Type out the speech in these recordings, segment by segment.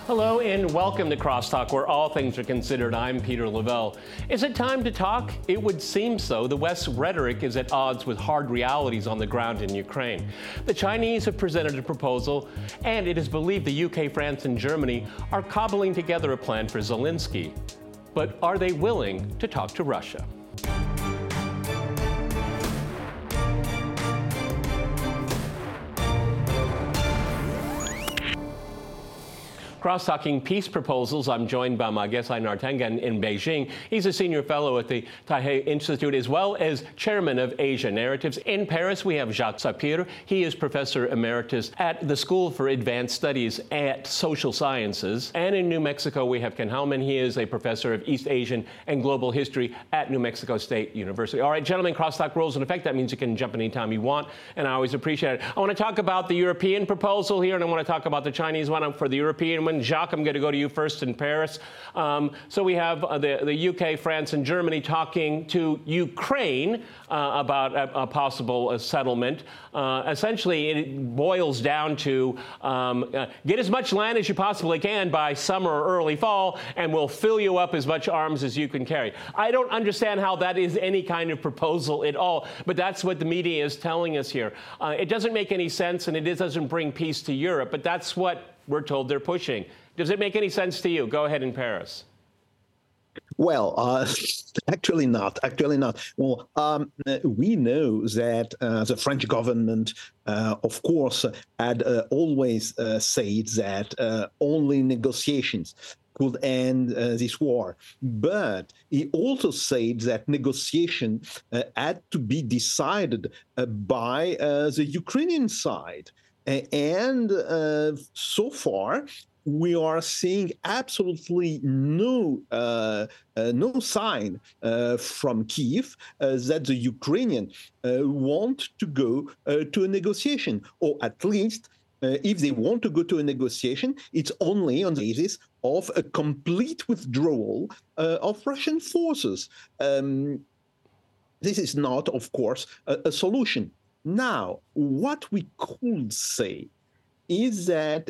Hello and welcome to Crosstalk, where all things are considered. I'm Peter Lavelle. Is it time to talk? It would seem so. The West's rhetoric is at odds with hard realities on the ground in Ukraine. The Chinese have presented a proposal, and it is believed the UK, France, and Germany are cobbling together a plan for Zelensky. But are they willing to talk to Russia? Cross-talking peace proposals. I'm joined by my guest, Einar Tangen, in Beijing. He's a senior fellow at the Taipei Institute, as well as chairman of Asia Narratives. In Paris, we have Jacques Sapir. He is professor emeritus at the School for Advanced Studies at Social Sciences. And in New Mexico, we have Ken Hellman. He is a professor of East Asian and Global History at New Mexico State University. All right, gentlemen, crosstalk rules in effect. That means you can jump anytime you want, and I always appreciate it. I want to talk about the European proposal here, and I want to talk about the Chinese one. For the European one, Jacques, I'm going to go to you first in Paris. So we have the UK, France, and Germany talking to Ukraine about a possible settlement. Essentially, it boils down to get as much land as you possibly can by summer or early fall, and we'll fill you up as much arms as you can carry. I don't understand how that is any kind of proposal at all, but that's what the media is telling us here. It doesn't make any sense, and it doesn't bring peace to Europe, but that's what we're told they're pushing. Does it make any sense to you? Go ahead in Paris. Well, actually not. Well, we know that the French government, of course, had always said that only negotiations could end this war. But he also said that negotiation had to be decided by the Ukrainian side. And so far, we are seeing absolutely no sign from Kyiv that the Ukrainians want to go to a negotiation, or at least if they want to go to a negotiation, it's only on the basis of a complete withdrawal of Russian forces. This is not, of course, a solution. Now, what we could say is that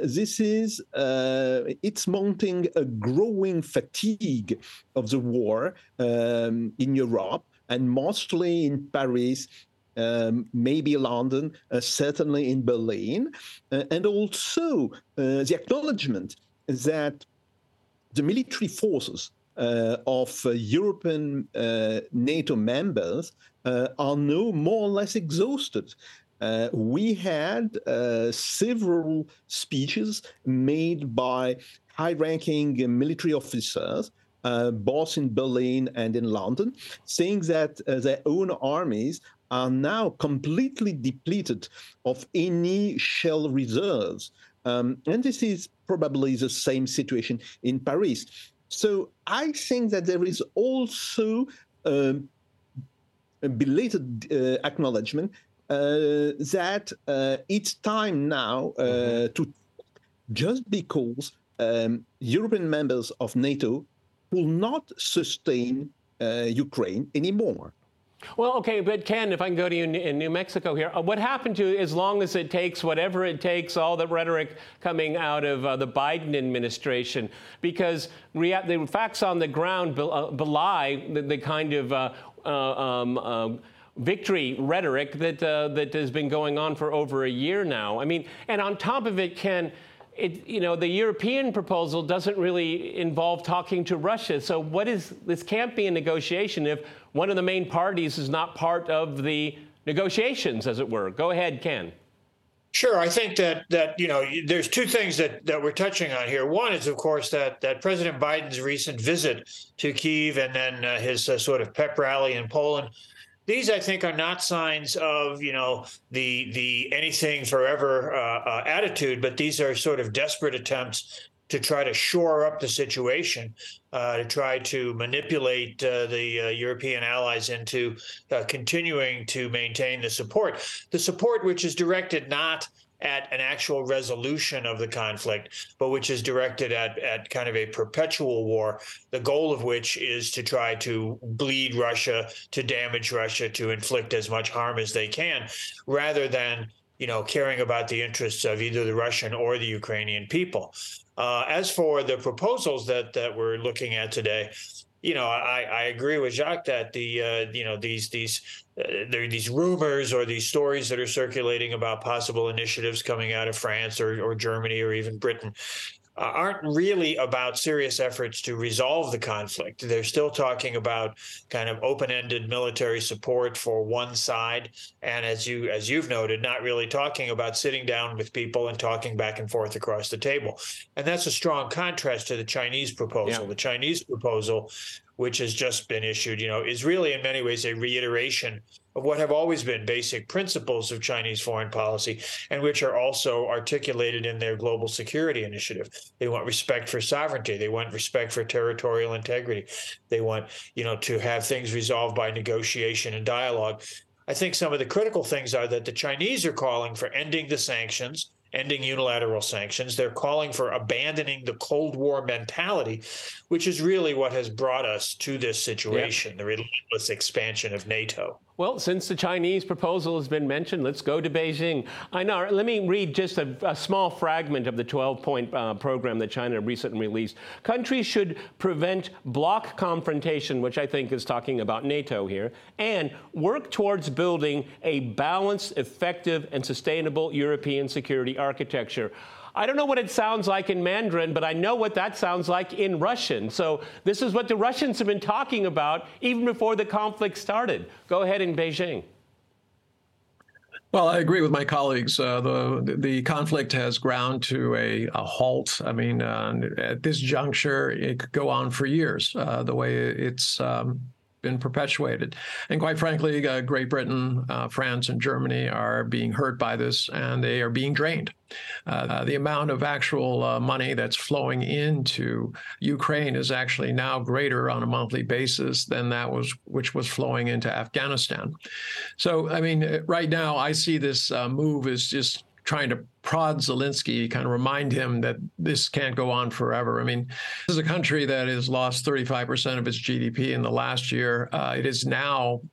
it's mounting a growing fatigue of the war in Europe, and mostly in Paris, maybe London, certainly in Berlin, and also the acknowledgement that the military forces of European NATO members are now more or less exhausted. We had several speeches made by high-ranking military officers, both in Berlin and in London, saying that their own armies are now completely depleted of any shell reserves. And this is probably the same situation in Paris. So I think that there is also a belated acknowledgement that it's time now to, just because European members of NATO will not sustain Ukraine anymore. Well, okay, but Ken, if I can go to you in New Mexico here, what happened to as long as it takes, whatever it takes, all the rhetoric coming out of the Biden administration? Because the facts on the ground belie the kind of victory rhetoric that has been going on for over a year now. I mean, and on top of it, Ken, the European proposal doesn't really involve talking to Russia. So this can't be a negotiation if one of the main parties is not part of the negotiations, as it were. Go ahead, Ken. Sure. I think that there's two things that we're touching on here. One is, of course, that President Biden's recent visit to Kyiv and then his sort of pep rally in Poland. These, I think, are not signs of, the anything forever attitude, but these are sort of desperate attempts to try to shore up the situation, to try to manipulate the European allies into continuing to maintain the support which is directed not at an actual resolution of the conflict, but which is directed at kind of a perpetual war, the goal of which is to try to bleed Russia, to damage Russia, to inflict as much harm as they can, rather than caring about the interests of either the Russian or the Ukrainian people. As for the proposals that we're looking at today, I agree with Jacques that there are these rumors or these stories that are circulating about possible initiatives coming out of France or Germany or even Britain aren't really about serious efforts to resolve the conflict. They're still talking about kind of open-ended military support for one side, and as you've noted, not really talking about sitting down with people and talking back and forth across the table. And that's a strong contrast to the Chinese proposal. Yeah. The Chinese proposal, which has just been issued, is really in many ways a reiteration of what have always been basic principles of Chinese foreign policy, and which are also articulated in their global security initiative. They want respect for sovereignty. They want respect for territorial integrity. They want, to have things resolved by negotiation and dialogue. I think some of the critical things are that the Chinese are calling for ending the sanctions, ending unilateral sanctions. They're calling for abandoning the Cold War mentality, which is really what has brought us to this situation, the relentless expansion of NATO. Well, since the Chinese proposal has been mentioned, let's go to Beijing. Einar, let me read just a small fragment of the 12-point program that China recently released. Countries should prevent bloc confrontation, which I think is talking about NATO here, and work towards building a balanced, effective, and sustainable European security architecture. I don't know what it sounds like in Mandarin, but I know what that sounds like in Russian. So this is what the Russians have been talking about even before the conflict started. Go ahead in Beijing. Well, I agree with my colleagues. The conflict has ground to a halt. I mean, at this juncture, it could go on for years, the way it's been perpetuated. And quite frankly, Great Britain, France, and Germany are being hurt by this, and they are being drained. The amount of actual money that's flowing into Ukraine is actually now greater on a monthly basis than which was flowing into Afghanistan. So, I mean, right now, I see this move as just trying to prod Zelensky, kind of remind him that this can't go on forever. I mean, this is a country that has lost 35% of its GDP in the last year. It is now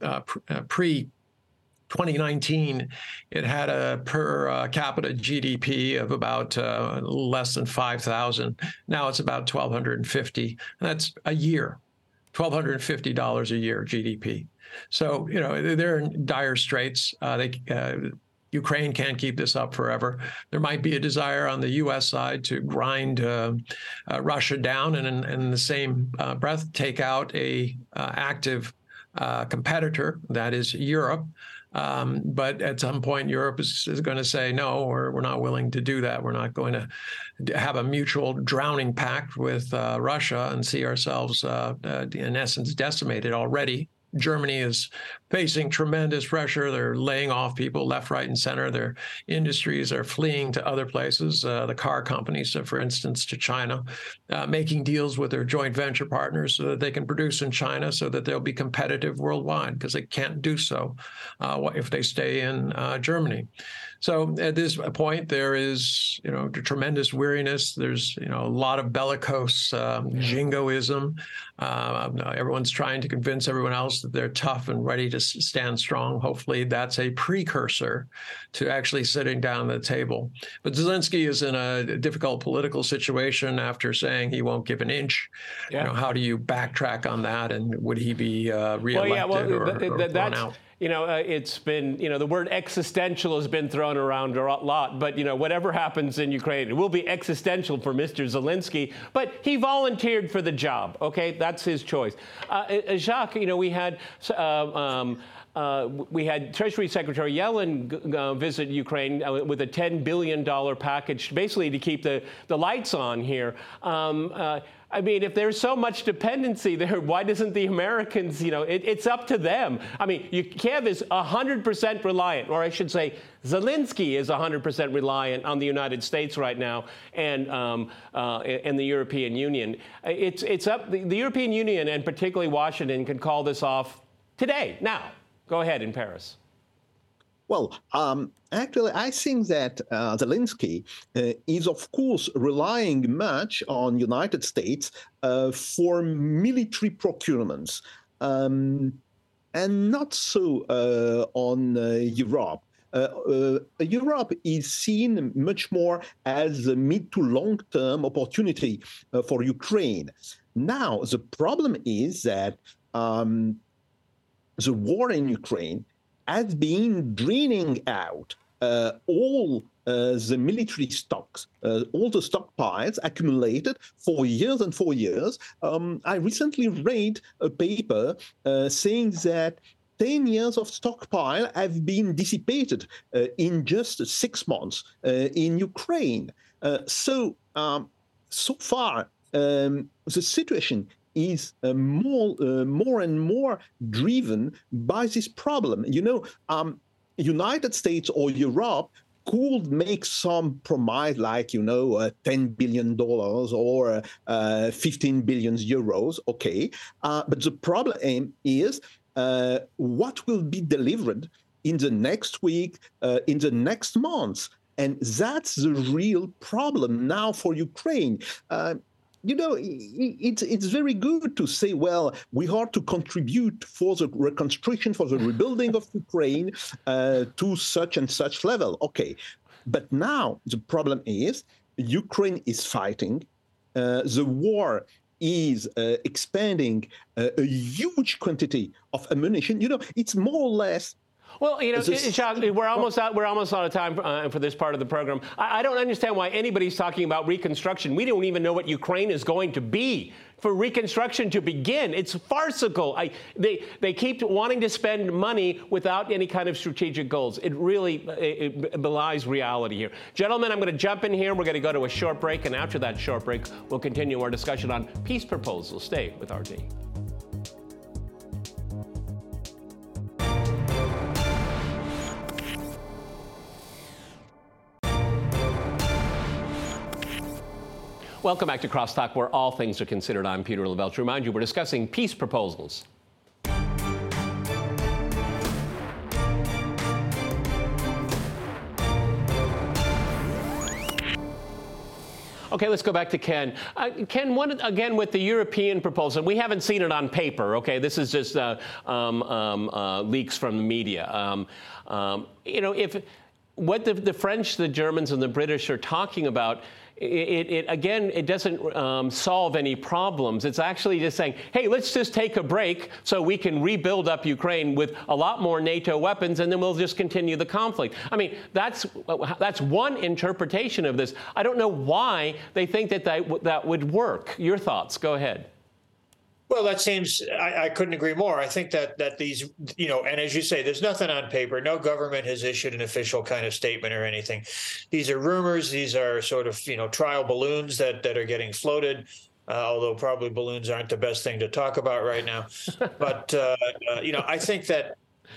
pre-2019, it had a per capita GDP of about less than 5,000. Now it's about 1,250. That's a year, $1,250 a year GDP. So, they're in dire straits. Ukraine can't keep this up forever. There might be a desire on the U.S. side to grind Russia down and in the same breath take out a active competitor, that is Europe. But at some point, Europe is going to say, no, we're not willing to do that. We're not going to have a mutual drowning pact with Russia and see ourselves, in essence, decimated already. Germany is facing tremendous pressure. They're laying off people left, right, and center. Their industries are fleeing to other places, the car companies, for instance, to China, making deals with their joint venture partners so that they can produce in China so that they'll be competitive worldwide, because they can't do so if they stay in Germany. So at this point, there is, tremendous weariness. There's, a lot of bellicose jingoism. Everyone's trying to convince everyone else that they're tough and ready to stand strong. Hopefully that's a precursor to actually sitting down at the table. But Zelensky is in a difficult political situation after saying he won't give an inch. Yeah. How do you backtrack on that? And would he be reelected or thrown out? It's been, the word existential has been thrown around a lot, but, whatever happens in Ukraine, it will be existential for Mr. Zelensky, but he volunteered for the job, okay? That's his choice. Jacques, we had Treasury Secretary Yellen visit Ukraine with a $10 billion package, basically to keep the lights on here. I mean, if there's so much dependency there, why doesn't the Americans, it's up to them. I mean, Kiev is 100% reliant, or I should say Zelensky is 100% reliant on the United States right now and the European Union. It's up, the European Union and particularly Washington can call this off today, now. Go ahead in Paris. Well, actually, I think that Zelensky is, of course, relying much on United States for military procurements, and not so on Europe. Europe is seen much more as a mid to long-term opportunity for Ukraine. Now, the problem is that the war in Ukraine has been draining out all the military stocks, all the stockpiles accumulated for years and for years. I recently read a paper saying that 10 years of stockpile have been dissipated in just 6 months in Ukraine. So far, the situation is more and more driven by this problem. United States or Europe could make some promise like, $10 billion or 15 billion euros, okay. But the problem is what will be delivered in the next week, in the next months. And that's the real problem now for Ukraine. It's very good to say, well, we are to contribute for the reconstruction, for the rebuilding of Ukraine to such and such level. Okay. But now the problem is Ukraine is fighting. The war is expanding a huge quantity of ammunition. It's more or less. Well, Jacques, we're almost out of time for this part of the program. I don't understand why anybody's talking about reconstruction. We don't even know what Ukraine is going to be for reconstruction to begin. It's farcical. They keep wanting to spend money without any kind of strategic goals. It really belies reality here. Gentlemen, I'm going to jump in here. We're going to go to a short break, and after that short break, we'll continue our discussion on peace proposals. Stay with RT. Welcome back to Crosstalk, where all things are considered. I'm Peter Lavelle. To remind you, we're discussing peace proposals. Okay, let's go back to Ken. Ken, again with the European proposal, we haven't seen it on paper, okay? This is just leaks from the media. If what the French, the Germans, and the British are talking about, it doesn't solve any problems. It's actually just saying, hey, let's just take a break so we can rebuild up Ukraine with a lot more NATO weapons, and then we'll just continue the conflict. I mean, that's one interpretation of this. I don't know why they think that would work. Your thoughts? Go ahead. Well, that seems, I couldn't agree more. I think that these, and as you say, there's nothing on paper. No government has issued an official kind of statement or anything. These are rumors. These are sort of, trial balloons that are getting floated, although probably balloons aren't the best thing to talk about right now. But, I think that,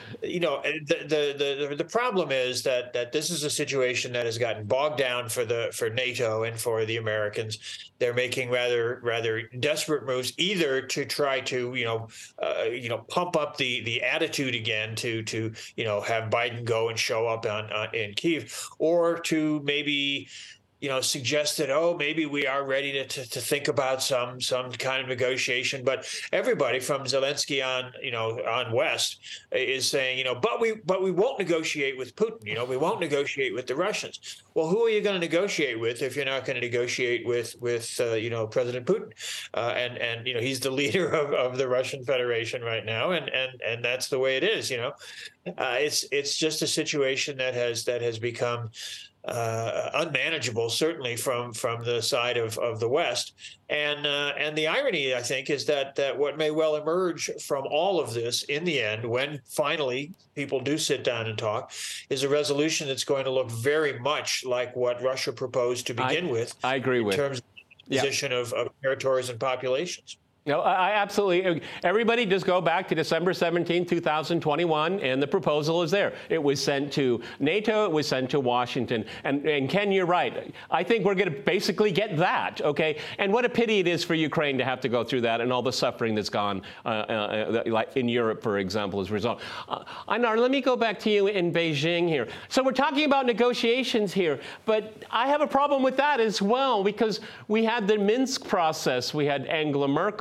the problem is that this is a situation that has gotten bogged down for NATO and for the Americans. They're making rather desperate moves, either to try to pump up the attitude again to have Biden go and show up in Kyiv, or to maybe suggest that, maybe we are ready to think about some kind of negotiation. But everybody from Zelensky on west is saying, but we won't negotiate with Putin. We won't negotiate with the Russians. Well, who are you going to negotiate with if you're not going to negotiate with President Putin? And he's the leader of the Russian Federation right now, and that's the way it is. It's just a situation that has become unmanageable, certainly from the side of the West. And the irony, I think, is that what may well emerge from all of this in the end, when finally people do sit down and talk, is a resolution that's going to look very much like what Russia proposed to begin with. I agree with. In terms of the position of territories and populations. No, I absolutely. Everybody just go back to December 17, 2021, and the proposal is there. It was sent to NATO. It was sent to Washington. And Ken, you're right. I think we're going to basically get that, okay? And what a pity it is for Ukraine to have to go through that and all the suffering that's gone like in Europe, for example, as a result. Einar, let me go back to you in Beijing here. So we're talking about negotiations here, but I have a problem with that as well, because we had the Minsk process. We had Angela Merkel.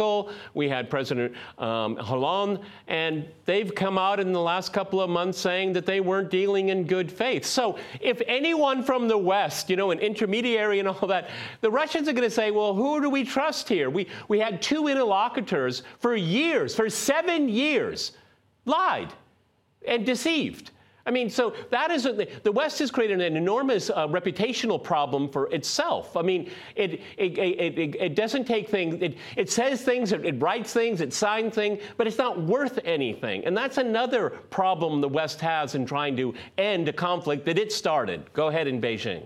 Merkel, we had President Hollande, and they've come out in the last couple of months saying that they weren't dealing in good faith. So if anyone from the West, you know, an intermediary and all that, the Russians are going to say, well, who do we trust here? We had two interlocutors for years, for 7 years, lied and deceived. I mean, so that is the West has created an enormous reputational problem for itself. I mean, it doesn't take things. It says things. It writes things. It signs things, but it's not worth anything. And that's another problem the West has in trying to end a conflict that it started. Go ahead in Beijing.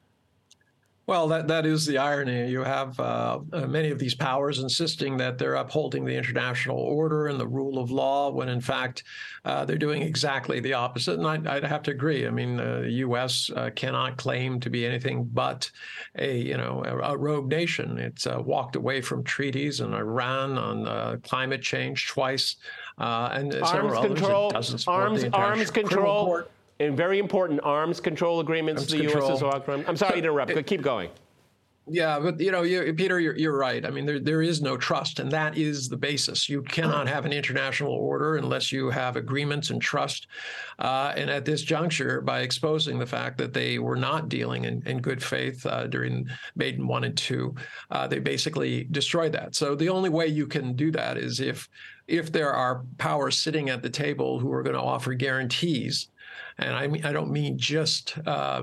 Well, that is the irony. You have many of these powers insisting that they're upholding the international order and the rule of law, when in fact they're doing exactly the opposite. And I'd have to agree. I mean, the U.S. cannot claim to be anything but a rogue nation. It's walked away from treaties in Iran on climate change twice, and several others. It doesn't support the arms control. Court. And very important arms control agreements the U.S. has walked from. I'm sorry to interrupt, but keep going. Yeah, but Peter, you're right. I mean, there is no trust, and that is the basis. You cannot have an international order unless you have agreements and trust. And at this juncture, by exposing the fact that they were not dealing in good faith during Baden 1 and 2, they basically destroyed that. So the only way you can do that is if there are powers sitting at the table who are going to offer guarantees. And I don't mean just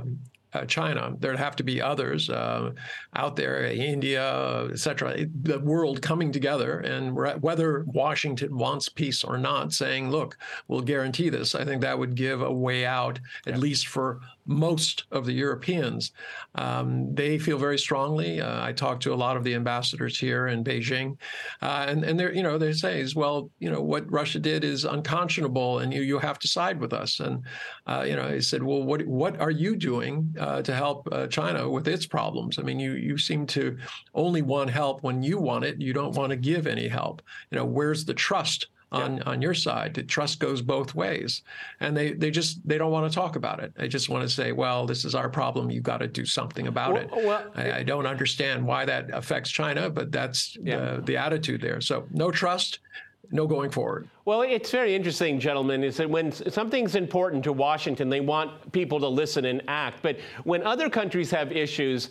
China. There'd have to be others out there, India, et cetera, the world coming together. And whether Washington wants peace or not, saying, look, we'll guarantee this, I think that would give a way out, at least for most of the Europeans. They feel very strongly. I talked to a lot of the ambassadors here in Beijing, and they say, well, what Russia did is unconscionable, and you have to side with us. And he said, well, what are you doing to help China with its problems? I mean, you seem to only want help when you want it. You don't want to give any help. Where's the trust on your side? The trust goes both ways, and they don't want to talk about it. They just want to say, well, this is our problem. You've got to do something about it. I don't understand why that affects China, but that's the attitude there. So no trust, no going forward. Well, it's very interesting, gentlemen, is that when something's important to Washington, they want people to listen and act. But when other countries have issues,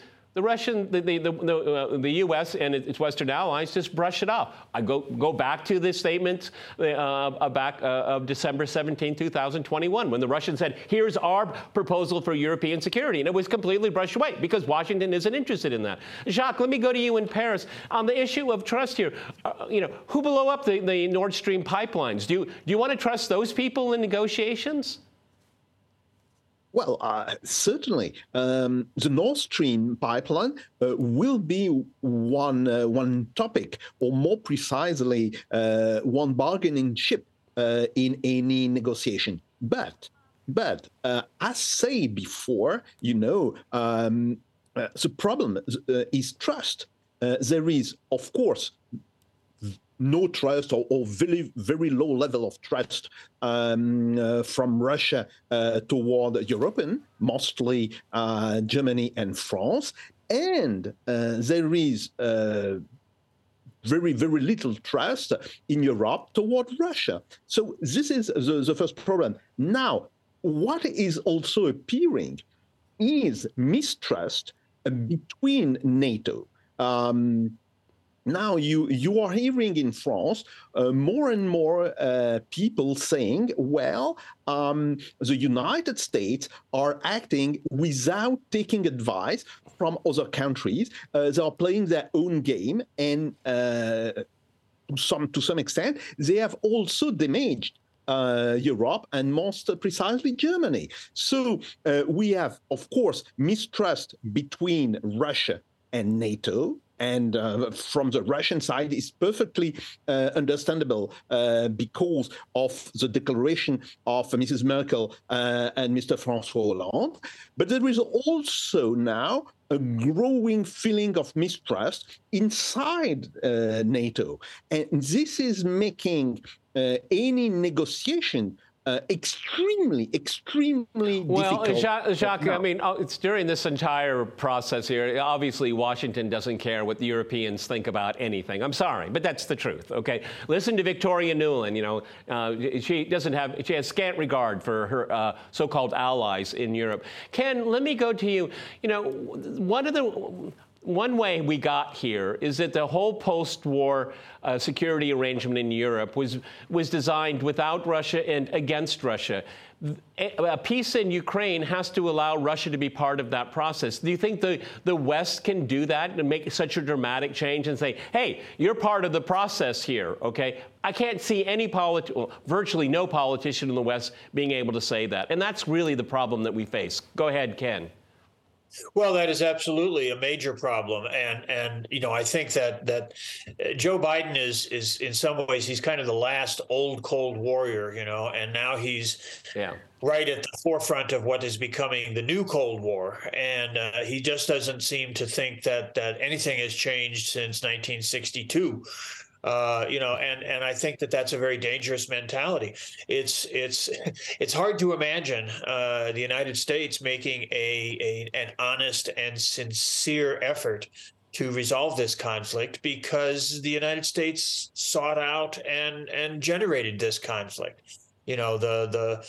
the U.S. and its Western allies just brush it off. I go back to the statement of December 17, 2021, when the Russians said, here's our proposal for European security. And it was completely brushed away because Washington isn't interested in that. Jacques, let me go to you in Paris. On the issue of trust here, who blew up the Nord Stream pipelines? Do you want to trust those people in negotiations? Well, certainly. The Nord Stream pipeline will be one topic, or more precisely, one bargaining chip in any negotiation. But as said before, the problem is trust. There is, of course, no trust or very, very low level of trust from Russia toward European, mostly Germany and France. And there is very, very little trust in Europe toward Russia. So this is the first problem. Now, what is also appearing is mistrust between NATO. Now, you are hearing in France more and more people saying, well, the United States are acting without taking advice from other countries. They are playing their own game, and to some extent, they have also damaged Europe, and most precisely Germany. So we have, of course, mistrust between Russia and NATO. And from the Russian side, is perfectly understandable because of the declaration of Mrs. Merkel and Mr. François Hollande. But there is also now a growing feeling of mistrust inside NATO. And this is making any negotiation extremely well, difficult. Jacques, I mean, it's during this entire process here, obviously Washington doesn't care what the Europeans think about anything. I'm sorry, but that's the truth, okay? Listen to Victoria Nuland, you know, she has scant regard for her so-called allies in Europe. Ken, let me go to you. You know, one way we got here is that the whole post-war security arrangement in Europe was designed without Russia and against Russia. A peace in Ukraine has to allow Russia to be part of that process. Do you think the West can do that and make such a dramatic change and say, hey, you're part of the process here, okay? I can't see any virtually no politician in the West being able to say that. And that's really the problem that we face. Go ahead, Ken. Well, that is absolutely a major problem, and you know, I think that Joe Biden is in some ways, he's kind of the last old Cold Warrior, you know, and now he's right at the forefront of what is becoming the new Cold War, and he just doesn't seem to think that anything has changed since 1962. You know, and I think that that's a very dangerous mentality. It's hard to imagine the United States making an honest and sincere effort to resolve this conflict, because the United States sought out and generated this conflict. You know, the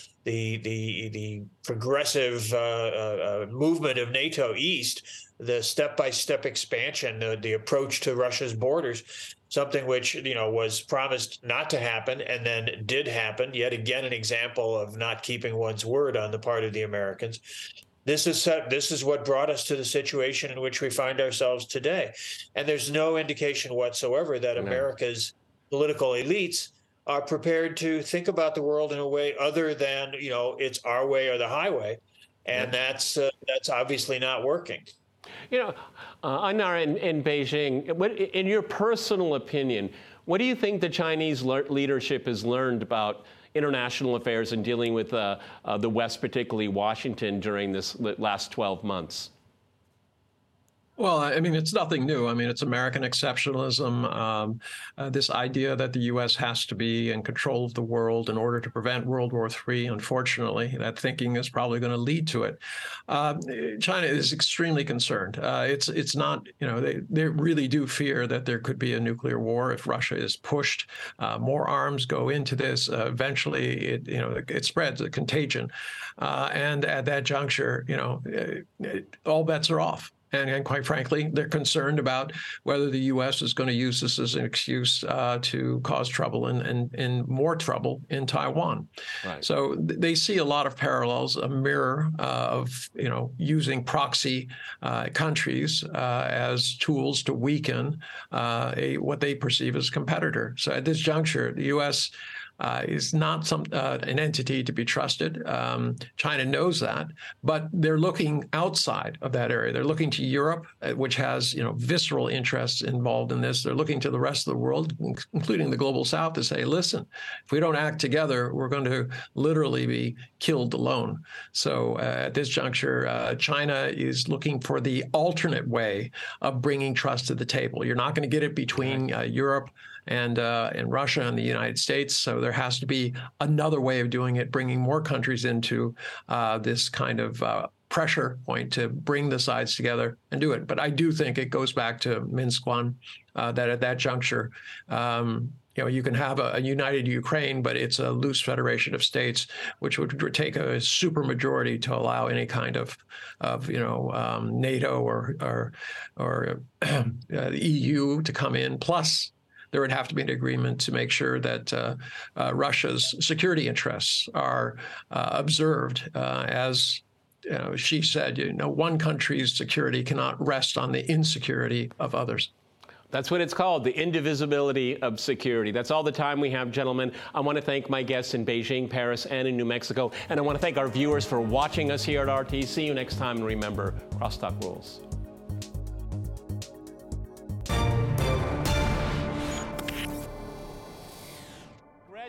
progressive movement of NATO East, the step-by-step expansion, the approach to Russia's borders, something which, you know, was promised not to happen and then did happen. Yet again, an example of not keeping one's word on the part of the Americans. This is what brought us to the situation in which we find ourselves today. And there's no indication whatsoever that America's political elites are prepared to think about the world in a way other than, you know, it's our way or the highway. And that's obviously not working. You know, Einar, in Beijing, in your personal opinion, what do you think the Chinese leadership has learned about international affairs and dealing with the West, particularly Washington, during this last 12 months? Well, I mean, it's nothing new. I mean, it's American exceptionalism, this idea that the U.S. has to be in control of the world in order to prevent World War III. Unfortunately, that thinking is probably going to lead to it. China is extremely concerned. It's not, you know, they really do fear that there could be a nuclear war if Russia is pushed. More arms go into this. Eventually, it spreads a contagion. And at that juncture, you know, all bets are off. And quite frankly, they're concerned about whether the U.S. is going to use this as an excuse to cause trouble and more trouble in Taiwan. Right. So they see a lot of parallels, a mirror of, you know, using proxy countries as tools to weaken what they perceive as a competitor. So at this juncture, the U.S. Is not an entity to be trusted. China knows that, but they're looking outside of that area. They're looking to Europe, which has, you know, visceral interests involved in this. They're looking to the rest of the world, including the global South, to say, listen, if we don't act together, we're going to literally be killed alone. So at this juncture, China is looking for the alternate way of bringing trust to the table. You're not going to get it between Europe and Russia and the United States. So there has to be another way of doing it, bringing more countries into this kind of pressure point to bring the sides together and do it. But I do think it goes back to Minsk I, that at that juncture, you know, you can have a united Ukraine, but it's a loose federation of states, which would take a supermajority to allow any kind of you know, NATO or the EU to come in. Plus, there would have to be an agreement to make sure that Russia's security interests are observed. As you know, she said, you know, one country's security cannot rest on the insecurity of others. That's what it's called, the indivisibility of security. That's all the time we have, gentlemen. I want to thank my guests in Beijing, Paris, and in New Mexico. And I want to thank our viewers for watching us here at RT. See you next time. And remember, crosstalk rules.